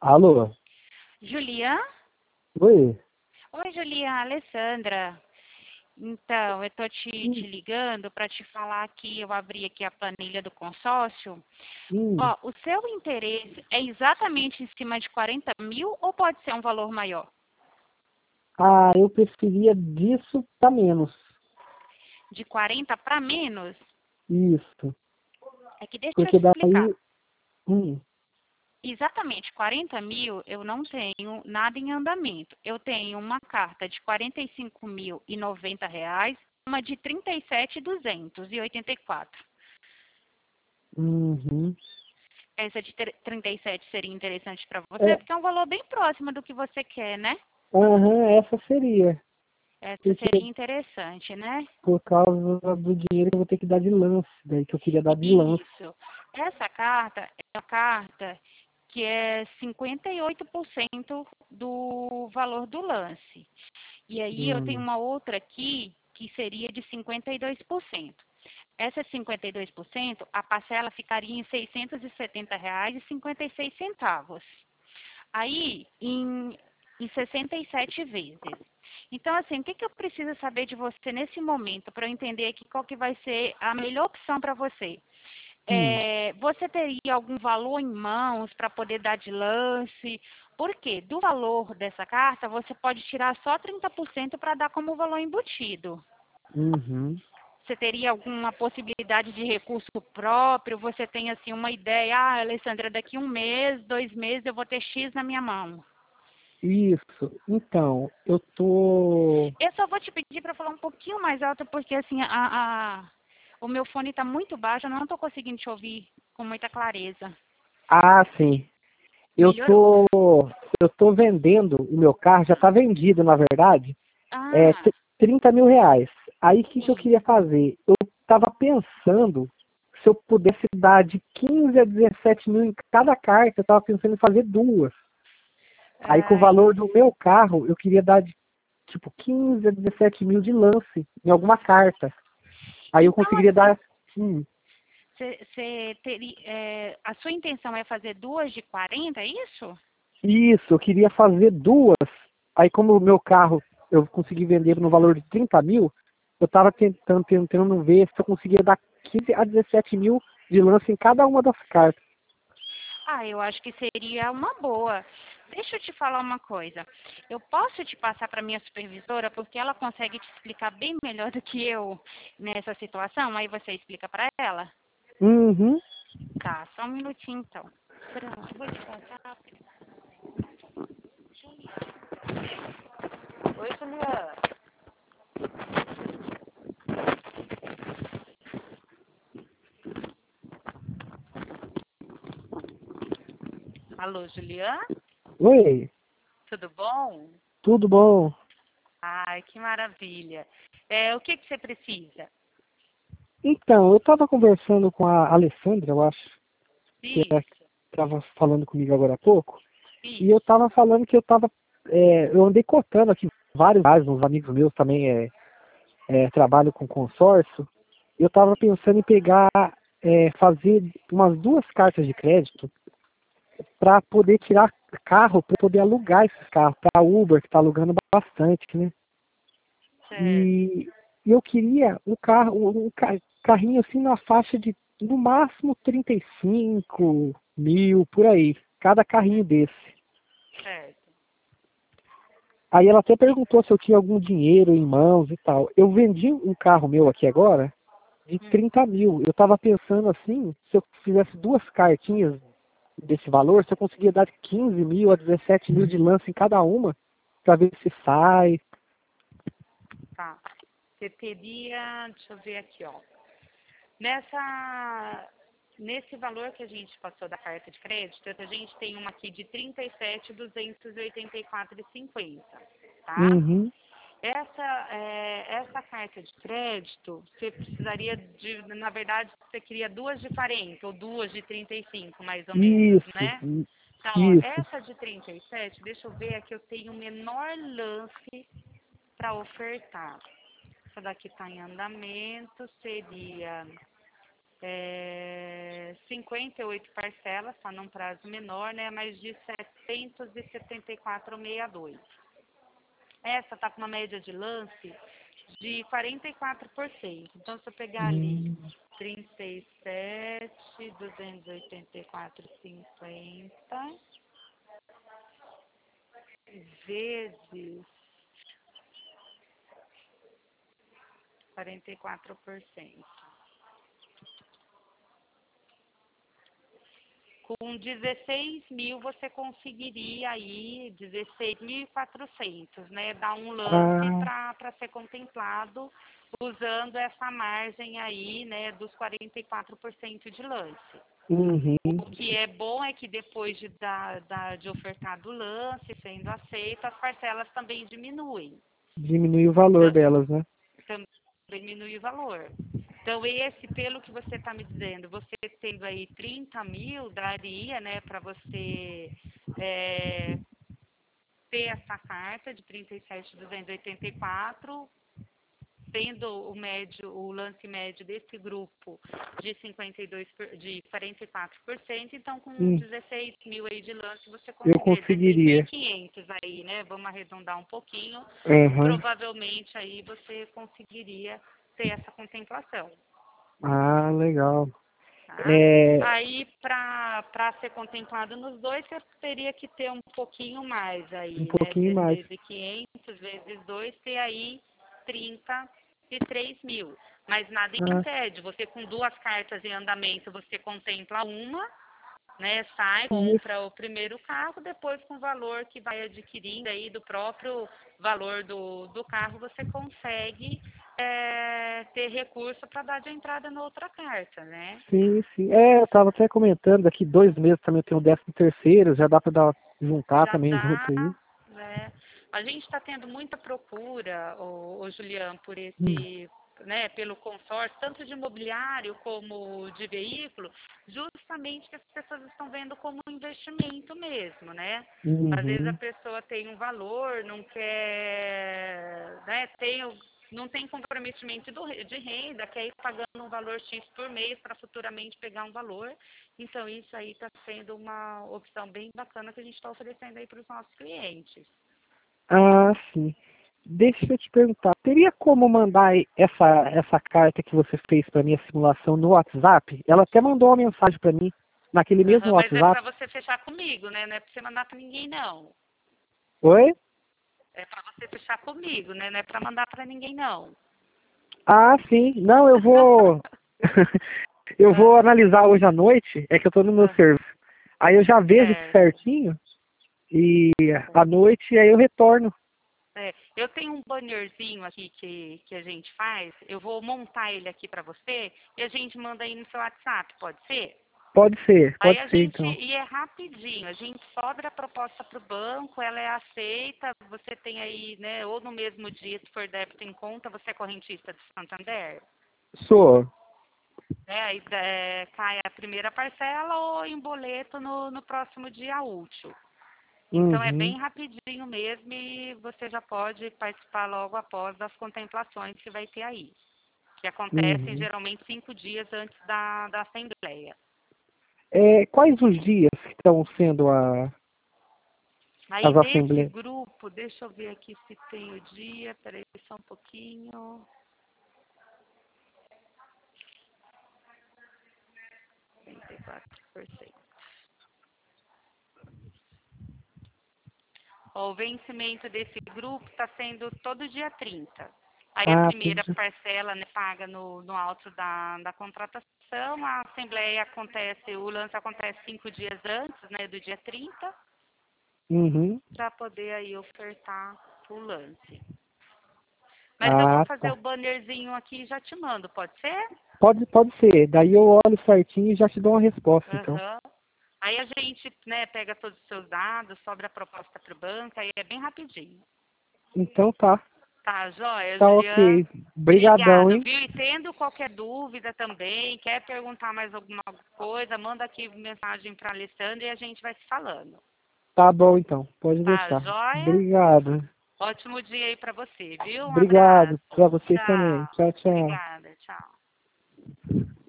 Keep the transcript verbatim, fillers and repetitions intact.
Alô? Julian? Oi? Oi, Julian, Alessandra. Então, eu tô te, Hum, te ligando para te falar que eu abri aqui a planilha do consórcio. hum. Ó, o seu interesse é exatamente em cima de quarenta mil ou pode ser um valor maior? Ah, eu preferia disso pra menos. De quarenta para menos? Isso. É que deixa eu Porque te explicar. daí. Hum. Exatamente, quarenta mil eu não tenho nada em andamento. Eu tenho uma carta de quarenta e cinco mil e noventa reais, uma de trinta e sete mil duzentos e oitenta e quatro. Uhum. Essa de trinta e sete seria interessante para você, É, porque é um valor bem próximo do que você quer, né? aham, essa seria. Essa Porque seria interessante, né? por causa do dinheiro que eu vou ter que dar de lance, daí que eu queria dar de lance. Isso. Essa carta é uma carta que é cinquenta e oito por cento do valor do lance. E aí eu tenho Hum. uma outra aqui que seria de cinquenta e dois por cento. Essa cinquenta e dois por cento, a parcela ficaria em seiscentos e setenta reais e cinquenta e seis centavos. Aí, em, em sessenta e sete vezes. Então, assim, o que, que eu preciso saber de você nesse momento para eu entender aqui qual que vai ser a melhor opção para você? Hum. É, você teria algum valor em mãos para poder dar de lance? Porque do valor dessa carta, você pode tirar só trinta por cento para dar como valor embutido. Uhum. Você teria alguma possibilidade de recurso próprio? Você tem, assim, uma ideia? Ah, Alessandra, daqui um mês, dois meses, eu vou ter X na minha mão. Isso. Então, eu tô. Eu só vou te pedir para falar um pouquinho mais alto, porque assim, a, a- o meu fone está muito baixo, eu não estou conseguindo te ouvir com muita clareza. Ah, sim. Eu Melhorou. tô. Eu tô vendendo o meu carro, já tá vendido, na verdade. É Ah, tr- trinta mil reais. Aí o que, que eu sim. queria fazer? Eu estava pensando se eu pudesse dar de quinze a dezessete mil em cada carta, eu estava pensando em fazer duas. Aí com o Ai, valor do meu carro, eu queria dar de tipo quinze a dezessete mil de lance em alguma carta. Aí eu então, conseguiria assim, dar. Hum, você teria. É, a sua intenção é fazer duas de quarenta, é isso? isso, eu queria fazer duas. Aí como o meu carro eu consegui vender no valor de trinta mil, eu estava tentando, tentando ver se eu conseguia dar quinze a dezessete mil de lance em cada uma das cartas. Ah, eu acho que seria uma boa. Deixa eu te falar uma coisa. Eu posso te passar para minha supervisora, porque ela consegue te explicar bem melhor do que eu nessa situação. Aí você explica para ela? Uhum. Tá, só um minutinho então. Pronto, vou te passar. Oi, Juliana. Alô, Juliana? Oi, Tudo bom? tudo bom? Ai, que maravilha. É, o que que você precisa? Então, eu estava conversando com a Alessandra, eu acho, que é, Isso, estava falando comigo agora há pouco, e eu isso. estava falando que eu estava, eu andei cotando aqui vários, vários, uns amigos meus também é, é, trabalham com consórcio, e eu estava pensando em pegar, é, fazer umas duas cartas de crédito para poder tirar carro, para poder alugar esses carros, para a Uber, que está alugando bastante, né? Certo. E, e eu queria um carro, um ca- carrinho assim na faixa de no máximo trinta e cinco mil por aí, cada carrinho desse. Certo. Aí ela até perguntou se eu tinha algum dinheiro em mãos e tal. Eu vendi um carro meu aqui agora de Hum. trinta mil. Eu estava pensando assim, se eu fizesse duas cartinhas desse valor, se eu conseguia dar de quinze mil a dezessete mil de lance em cada uma, para ver se sai. Tá. Você teria, deixa eu ver aqui, ó. Nessa, nesse valor que a gente passou da carta de crédito, a gente tem uma aqui de trinta e sete mil duzentos e oitenta e quatro reais e cinquenta centavos, tá? Uhum. Essa, é, essa carta de crédito, você precisaria de, na verdade, você queria duas de quarenta ou duas de trinta e cinco, mais ou menos, Isso, né? Então, ó, isso. essa de trinta e sete, deixa eu ver aqui, eu tenho o menor lance para ofertar. Essa daqui está em andamento, seria. é, cinquenta e oito parcelas, está num prazo menor, né? Mas de setecentos e setenta e quatro reais e sessenta e dois centavos. Essa está com uma média de lance de quarenta e quatro por cento. Então, se eu pegar ali Hum, trinta e sete, duzentos e oitenta e quatro vírgula cinquenta vezes quarenta e quatro por cento. Com dezesseis mil você conseguiria aí dezesseis mil e quatrocentos, né? Dar um lance ah, para ser contemplado usando essa margem aí, né, dos quarenta e quatro por cento de lance. uhum. O que é bom é que depois de, dar, dar, de ofertar do lance sendo aceito, as parcelas também diminuem. Diminui o valor Então, delas, né? também diminui o valor. Então, esse, pelo que você está me dizendo, você tendo aí trinta mil, daria, né, para você é, ter essa carta de trinta e sete mil duzentos e oitenta e quatro, tendo o médio, o lance médio desse grupo de cinquenta e dois por, de quarenta e quatro por cento, então com Hum, dezesseis mil aí de lance você eu conseguiria dezesseis mil e conseguiria. quinhentos aí, né? Vamos arredondar um pouquinho. Aham. Provavelmente aí você conseguiria ter essa contemplação, Ah, legal. tá? É, Aí para ser contemplado nos dois, você teria que ter um pouquinho mais um aí, né? pouquinho mais. dezesseis mil e quinhentos vezes dois, ter aí trinta e três mil. Mas nada Ah, impede, você com duas cartas em andamento, você contempla uma, né? Sai, isso. compra o primeiro carro, depois com o valor que vai adquirindo aí do próprio valor do, do carro, você consegue é, ter recurso para dar de entrada na outra carta, né? Sim, sim. É, eu tava até comentando, daqui dois meses também eu tenho o décimo terceiro, já dá pra dar, juntar Já também junto dá, aí. né? A gente está tendo muita procura, o, o Juliano, por Hum, esse, né, pelo consórcio, tanto de imobiliário como de veículo, justamente que as pessoas estão vendo como um investimento mesmo, né? Às vezes a uhum. pessoa tem um valor, não quer, né, tem o- não tem comprometimento do, de renda, quer ir pagando um valor X por mês para futuramente pegar um valor. Então, isso aí está sendo uma opção bem bacana que a gente está oferecendo aí para os nossos clientes. Ah, sim. Deixa eu te perguntar, teria como mandar essa, essa carta que você fez para mim, a simulação, no WhatsApp? Ela até mandou uma mensagem para mim, naquele mesmo Aham, mas é WhatsApp. para você fechar comigo, né? Não é para você mandar para ninguém, não. Oi? É para você fechar comigo, né? Não é para mandar para ninguém, não. Ah, sim. Não, eu vou. Eu vou Ah, analisar hoje à noite, é que eu tô no meu ah, serviço. Aí eu já vejo certo. certinho e à noite aí eu retorno. É, eu tenho um bannerzinho aqui que, que a gente faz. Eu vou montar ele aqui para você e a gente manda aí no seu WhatsApp, pode ser? Pode ser, Aí pode a ser gente, então. e é rapidinho, a gente sobra a proposta para o banco, ela é aceita, você tem aí, né, ou no mesmo dia, se for débito em conta, você é correntista do Santander, Sou. né, aí é, cai a primeira parcela ou em boleto no, no próximo dia útil. Então é Uhum, bem rapidinho mesmo e você já pode participar logo após das contemplações que vai ter aí, que acontecem uhum. geralmente cinco dias antes da, da assembleia. É, quais os dias que estão sendo a, Aí as desse assembleias? grupo, deixa eu ver aqui se tem o dia, peraí só um pouquinho. trinta e quatro por cento. Ó, o vencimento desse grupo está sendo todo dia trinta. Aí a Ah, primeira tudo. parcela, né, paga no, no alto da, da contratação, a assembleia acontece, o lance acontece cinco dias antes, né, do dia trinta, Uhum. para poder aí ofertar o lance. Mas eu vou Ah, fazer o tá. bannerzinho aqui e já te mando, pode ser? Pode, pode ser. Daí eu olho certinho e já te dou uma resposta, então. Aham. Aí a gente, né, pega todos os seus dados, sobra a proposta para o banco, aí é bem rapidinho. Então tá. Tá, joia, Tá Juliana? ok. Brigadão, Obrigado, hein? viu? E tendo qualquer dúvida também, quer perguntar mais alguma coisa, manda aqui mensagem para a Alessandra e a gente vai se falando. Tá bom, então. Pode Tá, deixar. joia? Obrigado. Ótimo dia aí para você, viu? Um Obrigado abraço. pra vocês também. Tchau. Tchau, tchau. Obrigada, tchau.